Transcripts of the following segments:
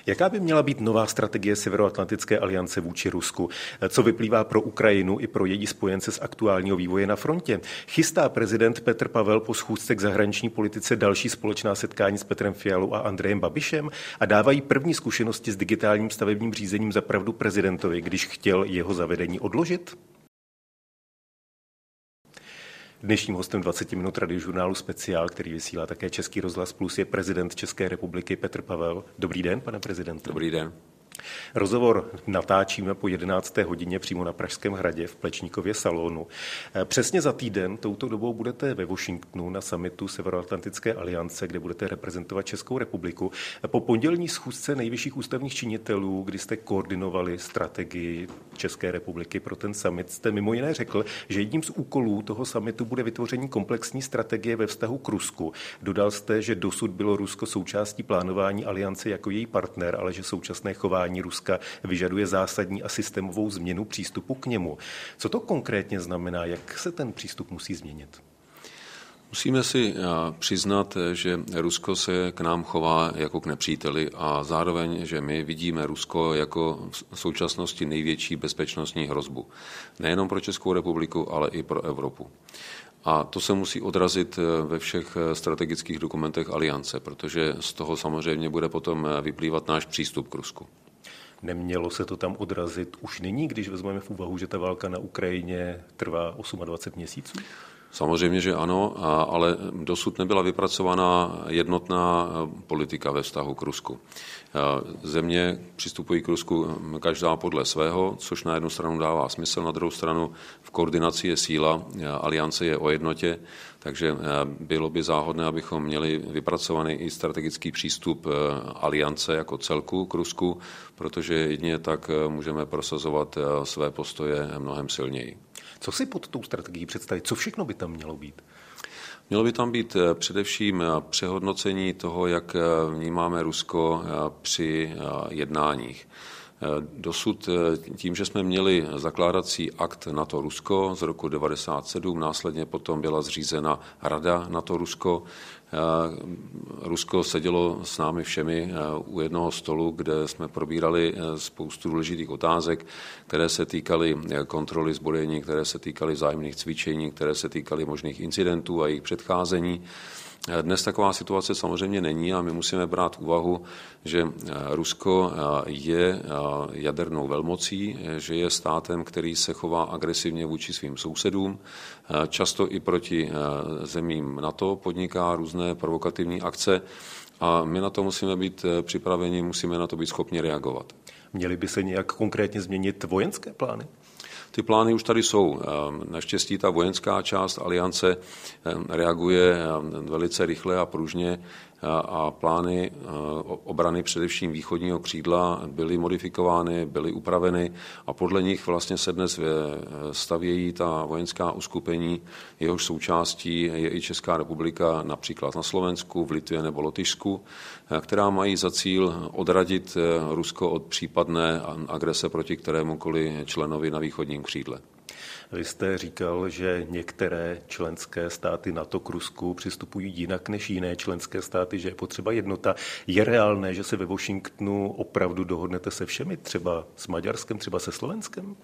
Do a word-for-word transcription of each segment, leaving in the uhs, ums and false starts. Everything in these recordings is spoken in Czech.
Jaká by měla být nová strategie Severoatlantické aliance vůči Rusku? Co vyplývá pro Ukrajinu i pro její spojence z aktuálního vývoje na frontě? Chystá prezident Petr Pavel po schůzce k zahraniční politice další společná setkání s Petrem Fialou a Andrejem Babišem? A dávají první zkušenosti s digitálním stavebním řízením za pravdu prezidentovi, když chtěl jeho zavedení odložit? Dnešním hostem dvacet minut radiožurnálu Speciál, který vysílá také Český rozhlas Plus, je prezident České republiky Petr Pavel. Dobrý den, pane prezidente. Dobrý den. Rozhovor natáčíme po jedenácté hodině přímo na Pražském hradě v Plečníkově salonu. Přesně za týden touto dobou budete ve Washingtonu na summitu Severoatlantické aliance, kde budete reprezentovat Českou republiku. Po pondělní schůzce nejvyšších ústavních činitelů, kdy jste koordinovali strategii České republiky pro ten summit, jste mimo jiné řekl, že jedním z úkolů toho summitu bude vytvoření komplexní strategie ve vztahu k Rusku. Dodal jste, že dosud bylo Rusko součástí plánování aliance jako její partner, ale že současné chování Ruska vyžaduje zásadní a systémovou změnu přístupu k němu. Co to konkrétně znamená? Jak se ten přístup musí změnit? Musíme si přiznat, že Rusko se k nám chová jako k nepříteli a zároveň, že my vidíme Rusko jako v současnosti největší bezpečnostní hrozbu. Nejenom pro Českou republiku, ale i pro Evropu. A to se musí odrazit ve všech strategických dokumentech aliance, protože z toho samozřejmě bude potom vyplývat náš přístup k Rusku. Nemělo se to tam odrazit už nyní, když vezmeme v úvahu, že ta válka na Ukrajině trvá dvacet osm měsíců? Samozřejmě, že ano, ale dosud nebyla vypracovaná jednotná politika ve vztahu k Rusku. Země přistupují k Rusku každá podle svého, což na jednu stranu dává smysl, na druhou stranu v koordinaci je síla, aliance je o jednotě, takže bylo by záhodné, abychom měli vypracovaný i strategický přístup aliance jako celku k Rusku, protože jedině tak můžeme prosazovat své postoje mnohem silněji. Co si pod tou strategií představit? Co všechno by tam mělo být? Mělo by tam být především přehodnocení toho, jak vnímáme Rusko při jednáních. Dosud tím, že jsme měli zakládací akt NATO-Rusko z roku devadesát sedm, následně potom byla zřízena Rada NATO-Rusko. Rusko sedělo s námi všemi u jednoho stolu, kde jsme probírali spoustu důležitých otázek, které se týkaly kontroly zbrojení, které se týkaly vzájemných cvičení, které se týkaly možných incidentů a jejich předcházení. Dnes taková situace samozřejmě není a my musíme brát v úvahu, že Rusko je jadernou velmocí, že je státem, který se chová agresivně vůči svým sousedům, často i proti zemím NATO podniká různé provokativní akce a my na to musíme být připraveni, musíme na to být schopni reagovat. Měly by se nějak konkrétně změnit vojenské plány? Ty plány už tady jsou. Naštěstí ta vojenská část aliance reaguje velice rychle a pružně a plány obrany především východního křídla byly modifikovány, byly upraveny a podle nich vlastně se dnes stavějí ta vojenská uskupení, jehož součástí je i Česká republika, například na Slovensku, v Litvě nebo Lotyšsku, která mají za cíl odradit Rusko od případné agrese proti kterémukoliv členovi na východním křídle. Vy jste říkal, že některé členské státy NATO k Rusku přistupují jinak než jiné členské státy, že je potřeba jednota. Je reálné, že se ve Washingtonu opravdu dohodnete se všemi, třeba s Maďarskem, třeba se Slovenskem?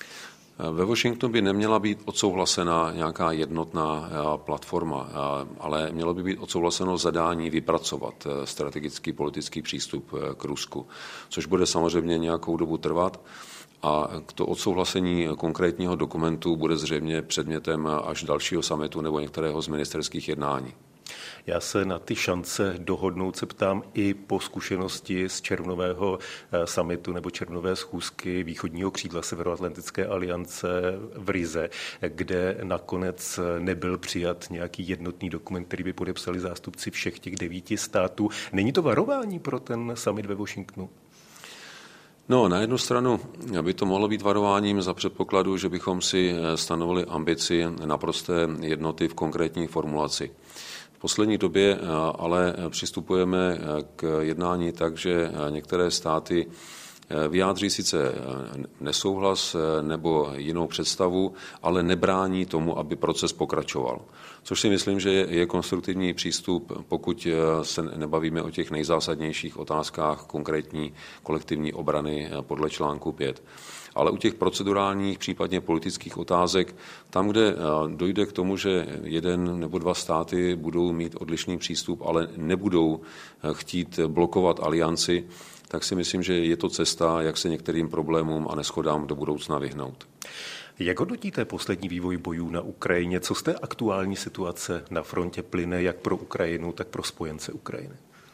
Ve Washingtonu by neměla být odsouhlasena nějaká jednotná platforma, ale mělo by být odsouhlaseno zadání vypracovat strategický politický přístup k Rusku, což bude samozřejmě nějakou dobu trvat. A to odsouhlasení konkrétního dokumentu bude zřejmě předmětem až dalšího summitu nebo některého z ministerských jednání. Já se na ty šance dohodnout se ptám i po zkušenosti z červnového summitu nebo červnové schůzky východního křídla Severoatlantické aliance v Rize, kde nakonec nebyl přijat nějaký jednotný dokument, který by podepsali zástupci všech těch devíti států. Není to varování pro ten summit ve Washingtonu? No, na jednu stranu by to mohlo být varováním za předpokladu, že bychom si stanovili ambici naprosté jednoty v konkrétní formulaci. V poslední době ale přistupujeme k jednání tak, že některé státy vyjádří sice nesouhlas nebo jinou představu, ale nebrání tomu, aby proces pokračoval. Což si myslím, že je konstruktivní přístup, pokud se nebavíme o těch nejzásadnějších otázkách konkrétní kolektivní obrany podle článku pět. Ale u těch procedurálních, případně politických otázek, tam, kde dojde k tomu, že jeden nebo dva státy budou mít odlišný přístup, ale nebudou chtít blokovat alianci, tak si myslím, že je to cesta, jak se některým problémům a neshodám do budoucna vyhnout. Jak hodnotíte poslední vývoj bojů na Ukrajině? Co z té aktuální situace na frontě plyne jak pro Ukrajinu, tak pro spojence Ukrajiny?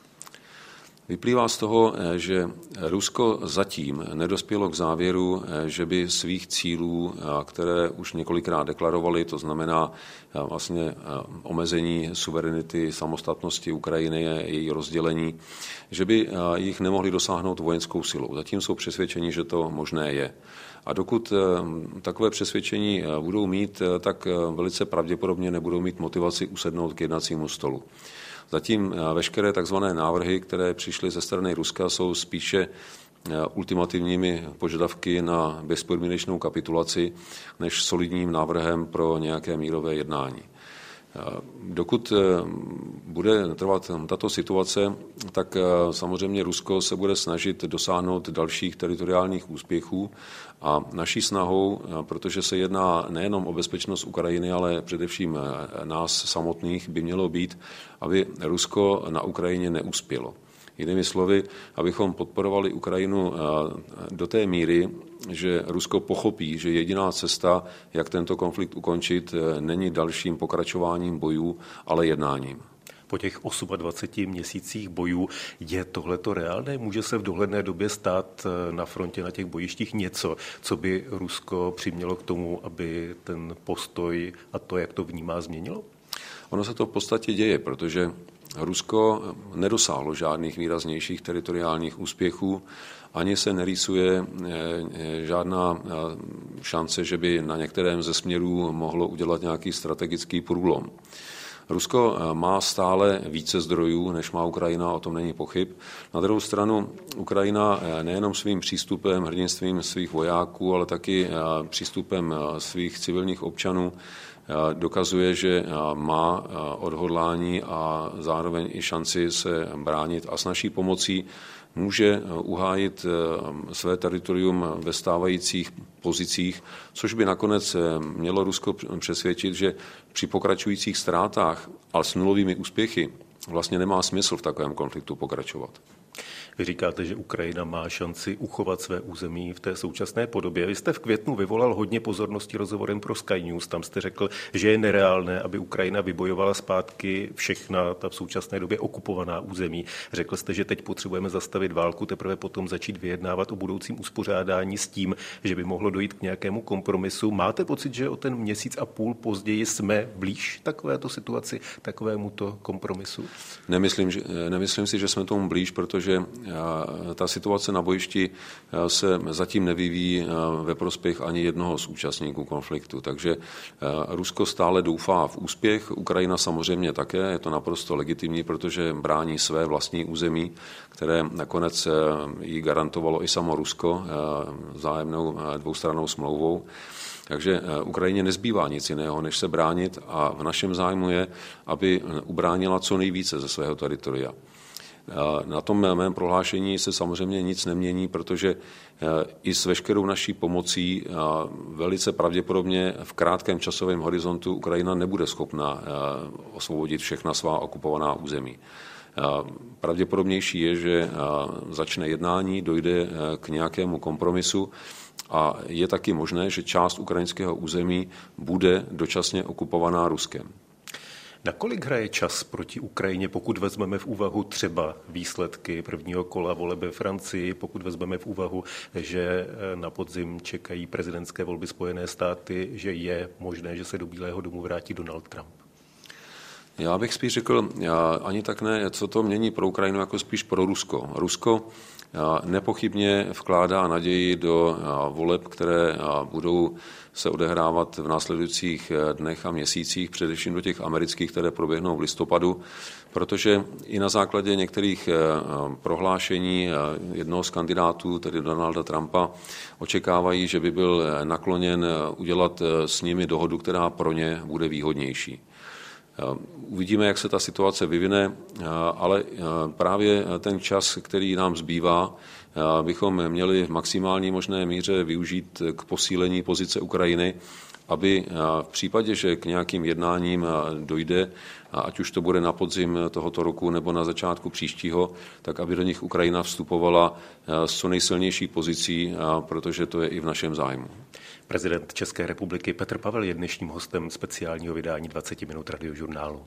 Vyplývá z toho, že Rusko zatím nedospělo k závěru, že by svých cílů, které už několikrát deklarovali, to znamená vlastně omezení suverenity, samostatnosti Ukrajiny a její rozdělení, že by jich nemohli dosáhnout vojenskou silou. Zatím jsou přesvědčeni, že to možné je. A dokud takové přesvědčení budou mít, tak velice pravděpodobně nebudou mít motivaci usednout k jednacímu stolu. Zatím veškeré takzvané návrhy, které přišly ze strany Ruska, jsou spíše ultimativními požadavky na bezpodmínečnou kapitulaci než solidním návrhem pro nějaké mírové jednání. Dokud bude trvat tato situace, tak samozřejmě Rusko se bude snažit dosáhnout dalších teritoriálních úspěchů a naší snahou, protože se jedná nejenom o bezpečnost Ukrajiny, ale především nás samotných, by mělo být, aby Rusko na Ukrajině neuspělo. Jinými slovy, abychom podporovali Ukrajinu do té míry, že Rusko pochopí, že jediná cesta, jak tento konflikt ukončit, není dalším pokračováním bojů, ale jednáním. Po těch dvaceti osmi měsících bojů je tohleto reálné? Může se v dohledné době stát na frontě, na těch bojištích něco, co by Rusko přimělo k tomu, aby ten postoj a to, jak to vnímá, změnilo? Ono se to v podstatě děje, protože Rusko nedosáhlo žádných výraznějších teritoriálních úspěchů, ani se nerýsuje žádná šance, že by na některém ze směrů mohlo udělat nějaký strategický průlom. Rusko má stále více zdrojů, než má Ukrajina, o tom není pochyb. Na druhou stranu Ukrajina nejenom svým přístupem, hrdinstvím svých vojáků, ale taky přístupem svých civilních občanů dokazuje, že má odhodlání a zároveň i šanci se bránit a s naší pomocí může uhájit své teritorium ve stávajících pozicích, což by nakonec mělo Rusko přesvědčit, že při pokračujících ztrátách, ale s nulovými úspěchy, vlastně nemá smysl v takovém konfliktu pokračovat. Vy říkáte, že Ukrajina má šanci uchovat své území v té současné podobě. Vy jste v květnu vyvolal hodně pozornosti rozhovorem pro Sky News. Tam jste řekl, že je nereálné, aby Ukrajina vybojovala zpátky všechna ta v současné době okupovaná území. Řekl jste, že teď potřebujeme zastavit válku, teprve potom začít vyjednávat o budoucím uspořádání s tím, že by mohlo dojít k nějakému kompromisu. Máte pocit, že o ten měsíc a půl později jsme blíž takovéto situaci, takovémuto kompromisu? Nemyslím, že, nemyslím si, že jsme tomu blíž, protože ta situace na bojišti se zatím nevyvíjí ve prospěch ani jednoho z účastníků konfliktu. Takže Rusko stále doufá v úspěch, Ukrajina samozřejmě také, je to naprosto legitimní, protože brání své vlastní území, které nakonec jí garantovalo i samo Rusko vzájemnou dvoustrannou smlouvou. Takže Ukrajině nezbývá nic jiného, než se bránit a v našem zájmu je, aby ubránila co nejvíce ze svého teritoria. Na tom mém prohlášení se samozřejmě nic nemění, protože i s veškerou naší pomocí velice pravděpodobně v krátkém časovém horizontu Ukrajina nebude schopna osvobodit všechna svá okupovaná území. Pravděpodobnější je, že začne jednání, dojde k nějakému kompromisu a je taky možné, že část ukrajinského území bude dočasně okupovaná Ruskem. Nakolik hraje čas proti Ukrajině, pokud vezmeme v úvahu třeba výsledky prvního kola voleb ve Francii, pokud vezmeme v úvahu, že na podzim čekají prezidentské volby Spojené státy, že je možné, že se do Bílého domu vrátí Donald Trump? Já bych spíš řekl, já ani tak ne, co to mění pro Ukrajinu, jako spíš pro Rusko. Rusko nepochybně vkládá naději do voleb, které budou se odehrávat v následujících dnech a měsících, především do těch amerických, které proběhnou v listopadu, protože i na základě některých prohlášení jednoho z kandidátů, tedy Donalda Trumpa, očekávají, že by byl nakloněn udělat s nimi dohodu, která pro ně bude výhodnější. Uvidíme, jak se ta situace vyvine, ale právě ten čas, který nám zbývá, bychom měli v maximální možné míře využít k posílení pozice Ukrajiny, aby v případě, že k nějakým jednáním dojde, ať už to bude na podzim tohoto roku nebo na začátku příštího, tak aby do nich Ukrajina vstupovala s co nejsilnější pozicí, protože to je i v našem zájmu. Prezident České republiky Petr Pavel je dnešním hostem speciálního vydání dvacet minut radiožurnálu.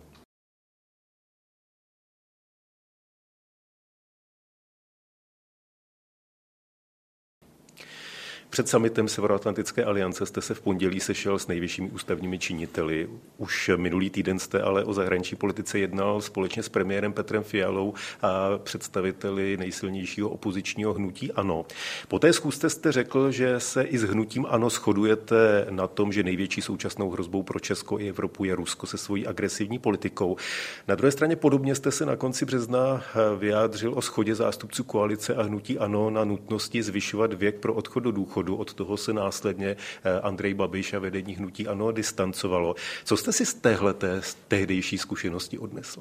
Před summitem Severoatlantické aliance jste se v pondělí sešel s nejvyššími ústavními činiteli. Už minulý týden jste ale o zahraniční politice jednal společně s premiérem Petrem Fialou a představiteli nejsilnějšího opozičního hnutí ANO. Po té schůzce jste řekl, že se i s hnutím ANO shodujete na tom, že největší současnou hrozbou pro Česko i Evropu je Rusko se svojí agresivní politikou. Na druhé straně podobně jste se na konci března vyjádřil o shodě zástupců koalice a hnutí ANO na nutnosti zvyšovat věk pro odchod do důchodu. Od toho se následně Andrej Babiš a vedení hnutí ANO distancovalo. Co jste si z téhleté z tehdejší zkušenosti odnesl?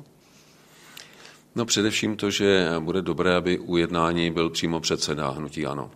No především to, že bude dobré, aby u jednání byl přímo předseda hnutí ANO.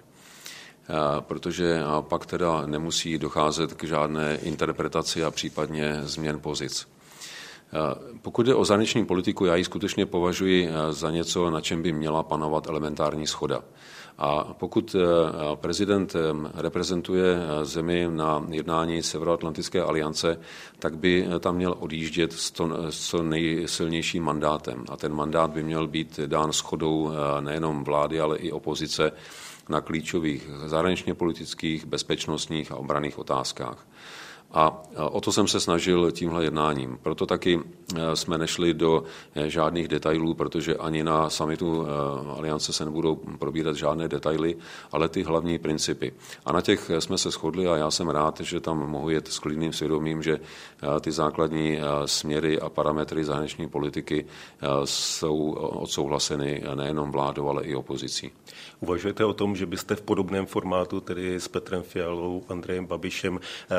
Protože pak teda nemusí docházet k žádné interpretaci a případně změn pozic. Pokud jde o zahraniční politiku, já ji skutečně považuji za něco, na čem by měla panovat elementární shoda. A pokud prezident reprezentuje zemi na jednání Severoatlantické aliance, tak by tam měl odjíždět s co nejsilnějším mandátem. A ten mandát by měl být dán shodou nejenom vlády, ale i opozice na klíčových zahraničně politických, bezpečnostních a obranných otázkách. A o to jsem se snažil tímhle jednáním. Proto taky jsme nešli do žádných detailů, protože ani na summitu aliance se nebudou probírat žádné detaily, ale ty hlavní principy. A na těch jsme se shodli a já jsem rád, že tam mohu jet s klidným svědomím, že ty základní směry a parametry zahraniční politiky jsou odsouhlaseny nejenom vládou, ale i opozicí. Uvažujete o tom, že byste v podobném formátu, tedy s Petrem Fialou, Andrejem Babišem,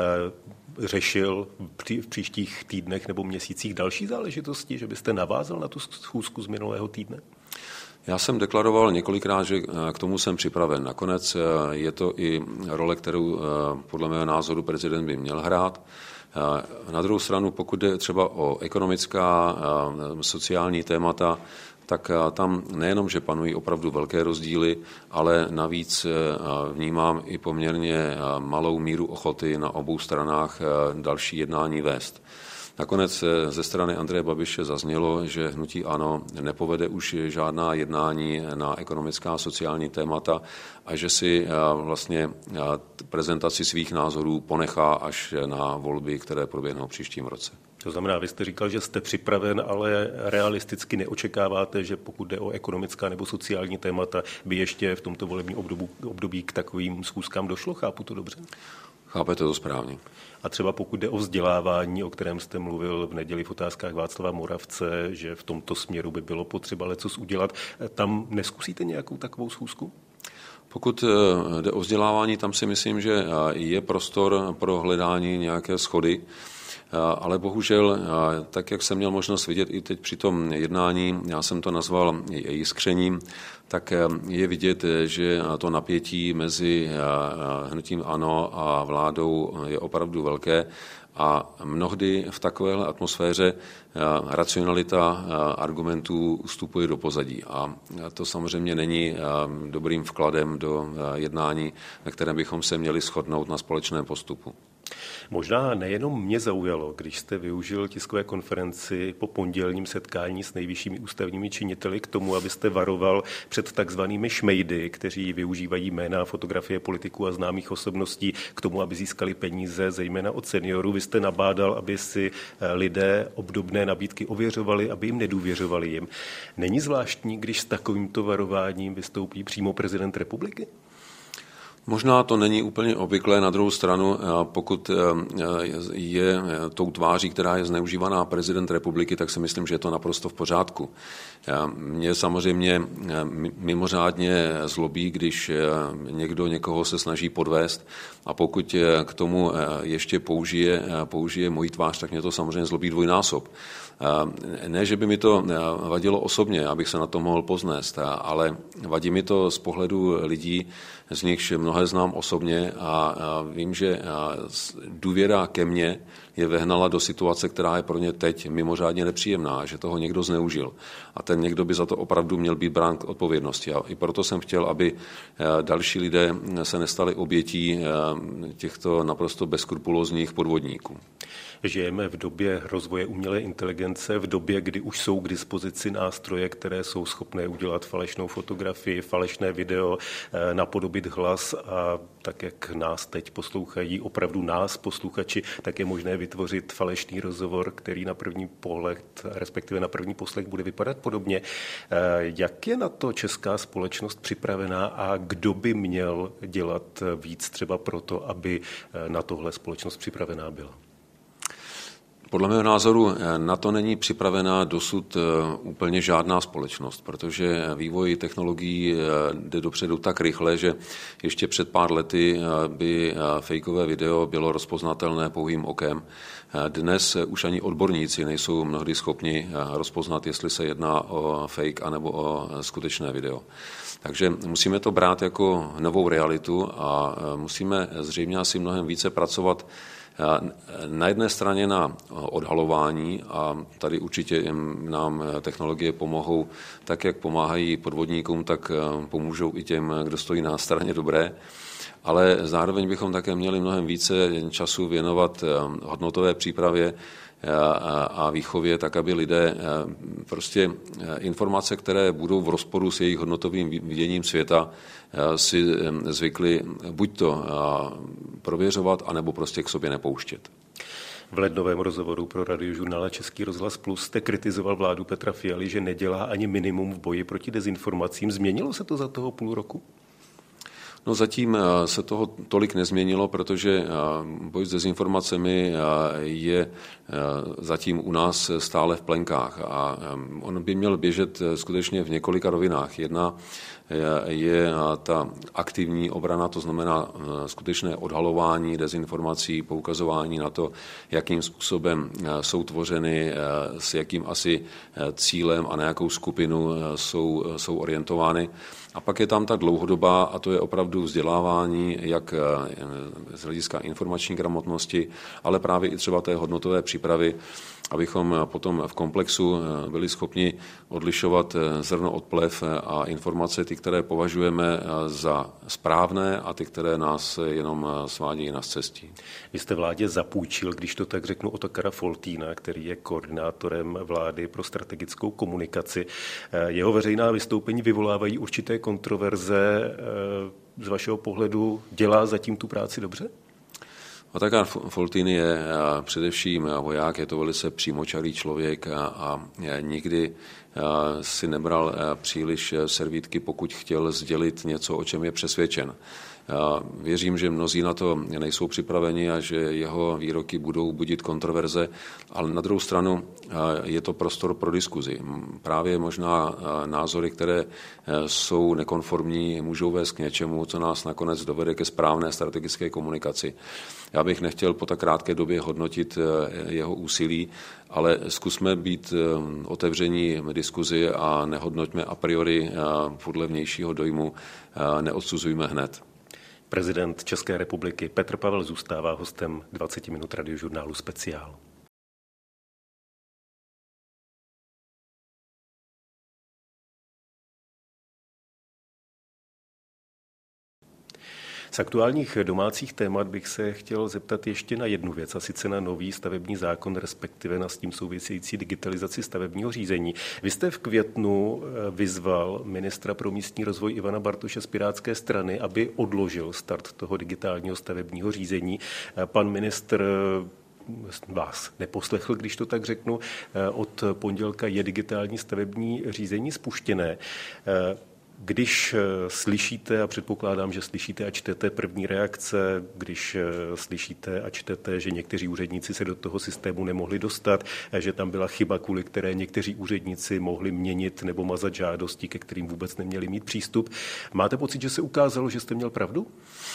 řešil v příštích týdnech nebo měsících další záležitosti, že byste navázal na tu schůzku z minulého týdne? Já jsem deklaroval několikrát, že k tomu jsem připraven. Nakonec je to i role, kterou podle mého názoru prezident by měl hrát. Na druhou stranu, pokud jde třeba o ekonomická, sociální témata, tak tam nejenom, že panují opravdu velké rozdíly, ale navíc vnímám i poměrně malou míru ochoty na obou stranách další jednání vést. Nakonec ze strany Andreje Babiše zaznělo, že hnutí ANO nepovede už žádná jednání na ekonomická a sociální témata a že si vlastně prezentaci svých názorů ponechá až na volby, které proběhnou v příštím roce. To znamená, vy jste říkal, že jste připraven, ale realisticky neočekáváte, že pokud jde o ekonomická nebo sociální témata, by ještě v tomto volebním období, období k takovým schůzkám došlo? Chápu to dobře? Chápete to správně. A třeba pokud jde o vzdělávání, o kterém jste mluvil v neděli v Otázkách Václava Moravce, že v tomto směru by bylo potřeba lecos udělat, tam neskusíte nějakou takovou schůzku? Pokud jde o vzdělávání, tam si myslím, že je prostor pro hledání nějaké shody. Ale bohužel, tak jak jsem měl možnost vidět i teď při tom jednání, já jsem to nazval jiskřením, tak je vidět, že to napětí mezi hnutím ANO a vládou je opravdu velké a mnohdy v takovéhle atmosféře racionalita argumentů vstupuje do pozadí. A to samozřejmě není dobrým vkladem do jednání, na kterém bychom se měli shodnout na společném postupu. Možná nejenom mě zaujalo, když jste využil tiskové konferenci po pondělním setkání s nejvyššími ústavními činiteli k tomu, abyste varoval před takzvanými šmejdy, kteří využívají jména a fotografie politiků a známých osobností k tomu, aby získali peníze, zejména od seniorů. Vy jste nabádal, aby si lidé obdobné nabídky ověřovali, aby jim nedůvěřovali jim. Není zvláštní, když s takovýmto varováním vystoupí přímo prezident republiky? Možná to není úplně obvyklé, na druhou stranu, pokud je tou tváří, která je zneužívaná prezident republiky, tak si myslím, že je to naprosto v pořádku. Mě samozřejmě mimořádně zlobí, když někdo někoho se snaží podvést a pokud k tomu ještě použije, použije moji tvář, tak mě to samozřejmě zlobí dvojnásob. Ne, že by mi to vadilo osobně, abych se na to mohl poznést, ale vadí mi to z pohledu lidí, z nichž mnohé znám osobně a vím, že důvěra ke mně je vehnala do situace, která je pro ně teď mimořádně nepříjemná, že toho někdo zneužil. A ten někdo by za to opravdu měl být brán k odpovědnosti. A i proto jsem chtěl, aby další lidé se nestali obětí těchto naprosto bezskrupulózních podvodníků. Žijeme v době rozvoje umělé inteligence, v době, kdy už jsou k dispozici nástroje, které jsou schopné udělat falešnou fotografii, falešné video, napodobit hlas a tak, jak nás teď poslouchají, opravdu nás, posluchači, tak je možné vytvořit falešný rozhovor, který na první pohled, respektive na první poslech bude vypadat podobně. Jak je na to česká společnost připravená a kdo by měl dělat víc třeba proto, aby na tohle společnost připravená byla? Podle mého názoru na to není připravená dosud úplně žádná společnost, protože vývoj technologií jde dopředu tak rychle, že ještě před pár lety by fejkové video bylo rozpoznatelné pouhým okem. Dnes už ani odborníci nejsou mnohdy schopni rozpoznat, jestli se jedná o fake anebo o skutečné video. Takže musíme to brát jako novou realitu a musíme zřejmě asi mnohem více pracovat na jedné straně na odhalování a tady určitě nám technologie pomohou tak, jak pomáhají podvodníkům, tak pomůžou i těm, kdo stojí na straně dobré. Ale zároveň bychom také měli mnohem více času věnovat hodnotové přípravě a výchově, tak aby lidé prostě informace, které budou v rozporu s jejich hodnotovým viděním světa, si zvykli buď to prověřovat, anebo prostě k sobě nepouštět. V lednovém rozhovoru pro Radiožurnál Český rozhlas Plus jste kritizoval vládu Petra Fialy, že nedělá ani minimum v boji proti dezinformacím. Změnilo se to za toho půl roku? No zatím se toho tolik nezměnilo, protože boj s dezinformacemi je zatím u nás stále v plenkách a on by měl běžet skutečně v několika rovinách. Jedna je ta aktivní obrana, to znamená skutečné odhalování dezinformací, poukazování na to, jakým způsobem jsou tvořeny, s jakým asi cílem a na jakou skupinu jsou, jsou orientovány. A pak je tam ta dlouhodobá, a to je opravdu vzdělávání, jak z hlediska informační gramotnosti, ale právě i třeba té hodnotové přípravy, abychom potom v komplexu byli schopni odlišovat zrno od plev a informace, ty, které považujeme za správné a ty, které nás jenom svádějí na cestí. Vy jste vládě zapůjčil, když to tak řeknu, Otakara Foltýna, který je koordinátorem vlády pro strategickou komunikaci. Jeho veřejná vystoupení vyvolávají určité kontroverze. Z vašeho pohledu dělá zatím tu práci dobře? Otakar Foltýn je především voják, je to velice přímočarý člověk a, a nikdy si nebral příliš servítky, pokud chtěl sdělit něco, o čem je přesvědčen. Věřím, že mnozí na to nejsou připraveni a že jeho výroky budou budit kontroverze, ale na druhou stranu je to prostor pro diskuzi. Právě možná názory, které jsou nekonformní, můžou vést k něčemu, co nás nakonec dovede ke správné strategické komunikaci. Já bych nechtěl po tak krátké době hodnotit jeho úsilí, ale zkusme být otevření diskuzi a nehodnoťme a priori podle vnějšího dojmu, neodsuzujme hned. Prezident České republiky Petr Pavel zůstává hostem dvacet minut Radiožurnálu Speciál. Z aktuálních domácích témat bych se chtěl zeptat ještě na jednu věc, a sice na nový stavební zákon, respektive na s tím související digitalizaci stavebního řízení. Vy jste v květnu vyzval ministra pro místní rozvoj Ivana Bartoše z Pirátské strany, aby odložil start toho digitálního stavebního řízení. Pan ministr vás neposlechl, když to tak řeknu. Od pondělka je digitální stavební řízení spuštěné. Když slyšíte, a předpokládám, že slyšíte a čtete první reakce, když slyšíte a čtete, že někteří úředníci se do toho systému nemohli dostat, že tam byla chyba, kvůli které někteří úředníci mohli měnit nebo mazat žádosti, ke kterým vůbec neměli mít přístup, máte pocit, že se ukázalo, že jste měl pravdu?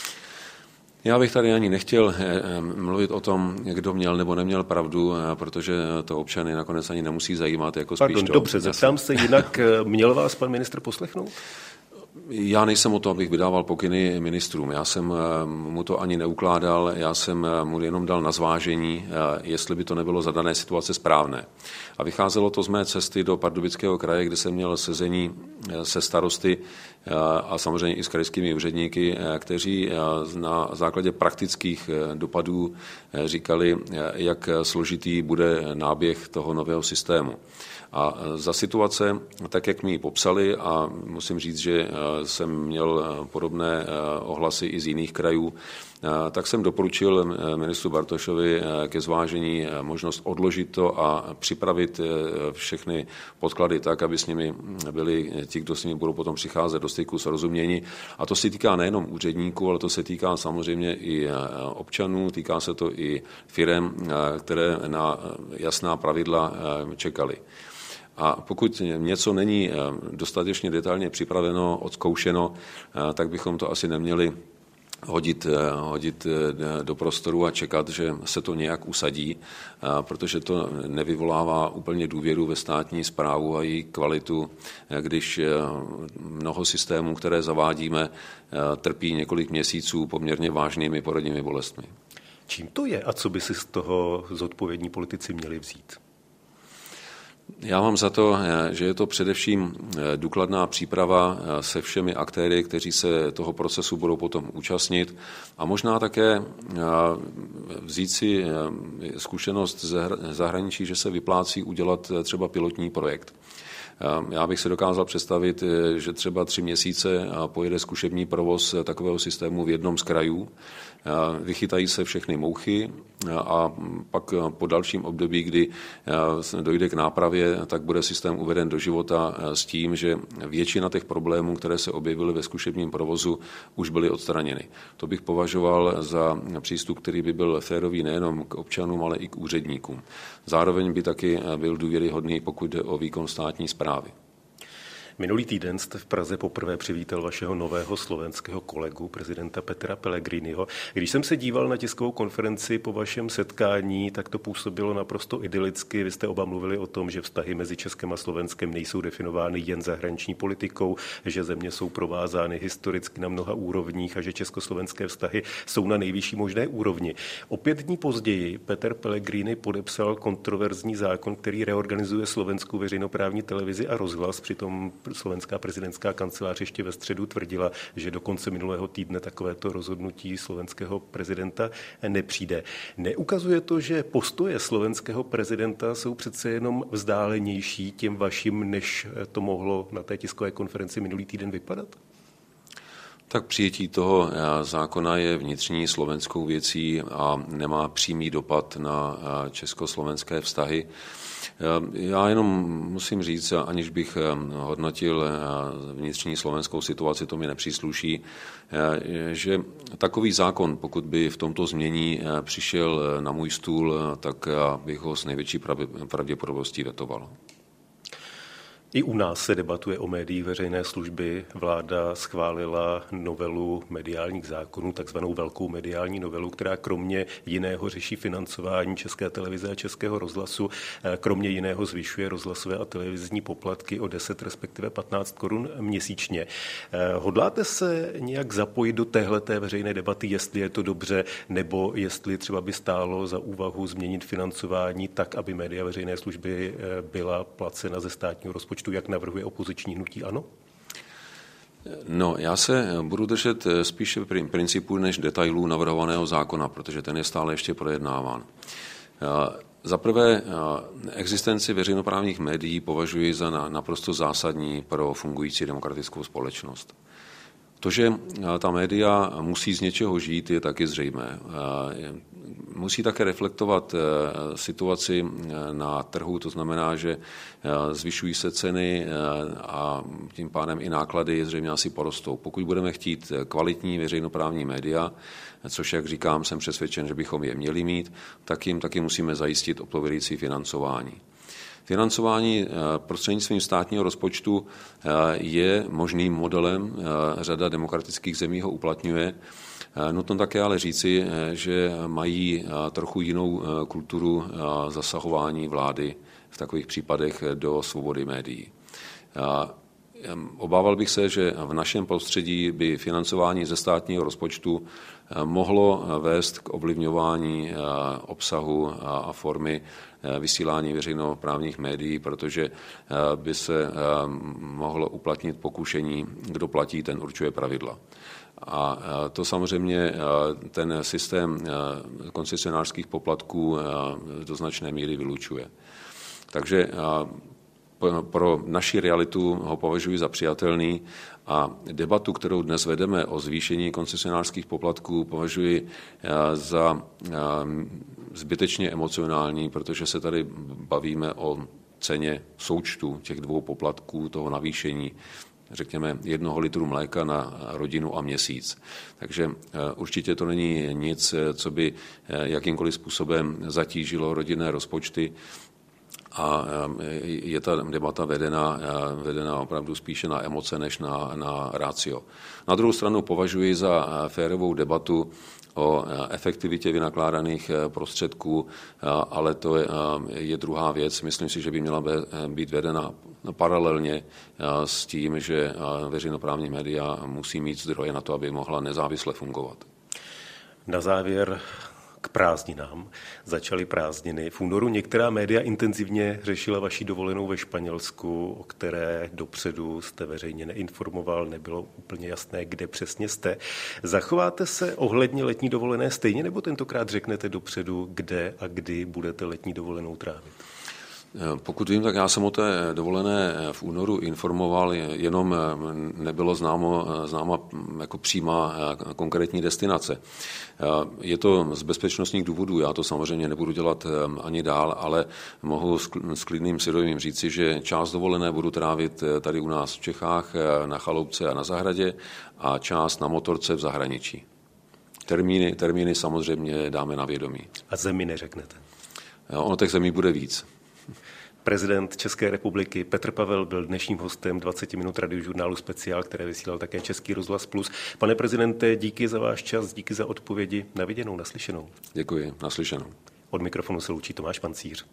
Já bych tady ani nechtěl mluvit o tom, kdo měl nebo neměl pravdu, protože to občany nakonec ani nemusí zajímat. Jako spíš Pardon, to, dobře, zeptám se jinak, měl vás pan ministr poslechnout? Já nejsem o to, abych vydával pokyny ministrům. Já jsem mu to ani neukládal, já jsem mu jenom dal na zvážení, jestli by to nebylo za dané situace správné. A vycházelo to z mé cesty do Pardubického kraje, kde jsem měl sezení se starosty a samozřejmě i s krajskými úředníky, kteří na základě praktických dopadů říkali, jak složitý bude náběh toho nového systému. A za situace, tak jak mi ji popsali, a musím říct, že jsem měl podobné ohlasy i z jiných krajů, tak jsem doporučil ministru Bartošovi ke zvážení možnost odložit to a připravit všechny podklady tak, aby s nimi byli ti, kdo s nimi budou potom přicházet do styku, srozumění. A to se týká nejenom úředníků, ale to se týká samozřejmě i občanů, týká se to i firem, které na jasná pravidla čekali. A pokud něco není dostatečně detailně připraveno, odzkoušeno, tak bychom to asi neměli hodit, hodit do prostoru a čekat, že se to nějak usadí, protože to nevyvolává úplně důvěru ve státní správu a její kvalitu, když mnoho systémů, které zavádíme, trpí několik měsíců poměrně vážnými porodními bolestmi. Čím to je a co by si z toho zodpovědní politici měli vzít? Já mám za to, že je to především důkladná příprava se všemi aktéry, kteří se toho procesu budou potom účastnit, a možná také vzít si zkušenost ze zahraničí, že se vyplácí udělat třeba pilotní projekt. Já bych se dokázal představit, že třeba tři měsíce pojede zkušební provoz takového systému v jednom z krajů, vychytají se všechny mouchy a pak po dalším období, kdy dojde k nápravě, tak bude systém uveden do života s tím, že většina těch problémů, které se objevily ve zkušebním provozu, už byly odstraněny. To bych považoval za přístup, který by byl férový nejenom k občanům, ale i k úředníkům. Zároveň by taky byl důvěryhodný, pokud jde o výkon státní správy. Minulý týden jste v Praze poprvé přivítal vašeho nového slovenského kolegu, prezidenta Petra Pellegriniho. Když jsem se díval na tiskovou konferenci po vašem setkání, tak to působilo naprosto idylicky. Vy jste oba mluvili o tom, že vztahy mezi Českem a Slovenskem nejsou definovány jen zahraniční politikou, že země jsou provázány historicky na mnoha úrovních a že československé vztahy jsou na nejvyšší možné úrovni. O pět dní později Peter Pellegrini podepsal kontroverzní zákon, který reorganizuje slovenskou veřejnoprávní televizi a rozhlas. Přitom slovenská prezidentská kancelář ještě ve středu tvrdila, že do konce minulého týdne takovéto rozhodnutí slovenského prezidenta nepřijde. Neukazuje to, že postoje slovenského prezidenta jsou přece jenom vzdálenější těm vašim, než to mohlo na té tiskové konferenci minulý týden vypadat? Tak přijetí toho zákona je vnitřní slovenskou věcí a nemá přímý dopad na československé vztahy. Já jenom musím říct, aniž bych hodnotil vnitřní slovenskou situaci, to mi nepřísluší, že takový zákon, pokud by v tomto změní přišel na můj stůl, tak bych ho s největší pravděpodobností vetoval. I u nás se debatuje o médiích veřejné služby. Vláda schválila novelu mediálních zákonů, takzvanou velkou mediální novelu, která kromě jiného řeší financování České televize a Českého rozhlasu, kromě jiného zvyšuje rozhlasové a televizní poplatky o deset, respektive patnáct korun měsíčně. Hodláte se nějak zapojit do téhleté veřejné debaty, jestli je to dobře, nebo jestli třeba by stálo za úvahu změnit financování tak, aby média veřejné služby byla placena ze státního rozpočtu, jak navrhuje opoziční hnutí ANO? No, já se budu držet spíše principů než detailů navrhovaného zákona, protože ten je stále ještě projednáván. Za prvé, existenci veřejnoprávních médií považuji za naprosto zásadní pro fungující demokratickou společnost. To, že ta média musí z něčeho žít, je taky zřejmé. Musí také reflektovat situaci na trhu, to znamená, že zvyšují se ceny a tím pádem i náklady zřejmě asi porostou. Pokud budeme chtít kvalitní veřejnoprávní média, což, jak říkám, jsem přesvědčen, že bychom je měli mít, tak jim taky musíme zajistit odpovídající financování. Financování prostřednictvím státního rozpočtu je možným modelem, řada demokratických zemí ho uplatňuje. Nutno také ale říci, že mají trochu jinou kulturu zasahování vlády v takových případech do svobody médií. Obával bych se, že v našem prostředí by financování ze státního rozpočtu mohlo vést k ovlivňování obsahu a formy vysílání veřejnoprávních médií, protože by se mohlo uplatnit pokušení, kdo platí, ten určuje pravidla. A to samozřejmě ten systém koncesionářských poplatků do značné míry vylučuje. Takže pro naši realitu ho považuji za přijatelný a debatu, kterou dnes vedeme o zvýšení koncesionářských poplatků, považuji za zbytečně emocionální, protože se tady bavíme o ceně součtu těch dvou poplatků, toho navýšení, řekněme, jednoho litru mléka na rodinu a měsíc. Takže určitě to není nic, co by jakýmkoliv způsobem zatížilo rodinné rozpočty. A je ta debata vedena, vedena opravdu spíše na emoce než na, na ratio. Na druhou stranu považuji za férovou debatu o efektivitě vynakládaných prostředků, ale to je, je druhá věc. Myslím si, že by měla být vedena paralelně s tím, že veřejnoprávní média musí mít zdroje na to, aby mohla nezávisle fungovat. Na závěr k prázdninám. Začaly prázdniny. V únoru některá média intenzivně řešila vaši dovolenou ve Španělsku, o které dopředu jste veřejně neinformoval, nebylo úplně jasné, kde přesně jste. Zachováte se ohledně letní dovolené stejně, nebo tentokrát řeknete dopředu, kde a kdy budete letní dovolenou trávit? Pokud vím, tak já jsem o té dovolené v únoru informoval, jenom nebylo známo, známa jako přímá konkrétní destinace. Je to z bezpečnostních důvodů, já to samozřejmě nebudu dělat ani dál, ale mohu s klidným svědomím říci, že část dovolené budu trávit tady u nás v Čechách, na chaloupce a na zahradě a část na motorce v zahraničí. Termíny, termíny samozřejmě dáme na vědomí. A zemi neřeknete? Ono těch zemí bude víc. Prezident České republiky Petr Pavel byl dnešním hostem dvacet minut radiožurnálu Speciál, které vysílal také Český rozhlas Plus. Pane prezidente, díky za váš čas, díky za odpovědi. Na viděnou, naslyšenou. Děkuji, naslyšenou. Od mikrofonu se loučí Tomáš Pancíř.